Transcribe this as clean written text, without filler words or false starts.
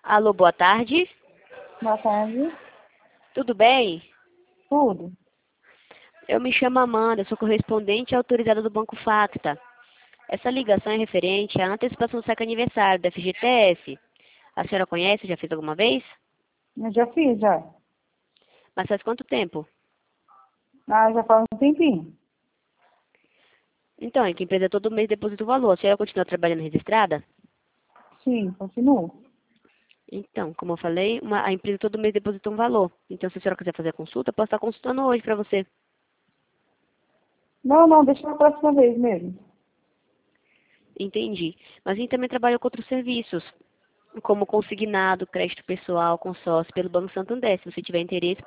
Alô, boa tarde. Boa tarde. Tudo bem? Tudo. Eu me chamo Amanda, sou correspondente autorizada do Banco Facta. Essa ligação é referente à antecipação do saque aniversário da FGTS. A senhora conhece? Já fez alguma vez? Eu já fiz, já. Mas faz quanto tempo? Já faz um tempinho. Então, é que a empresa todo mês deposita o valor. A senhora continua trabalhando registrada? Sim, continuo. Então, como eu falei, a empresa todo mês deposita um valor. Então, se a senhora quiser fazer a consulta, eu posso estar consultando hoje para você. Não, deixa na próxima vez mesmo. Entendi. Mas a gente também trabalha com outros serviços, como consignado, crédito pessoal, consórcio pelo Banco Santander. Se você tiver interesse,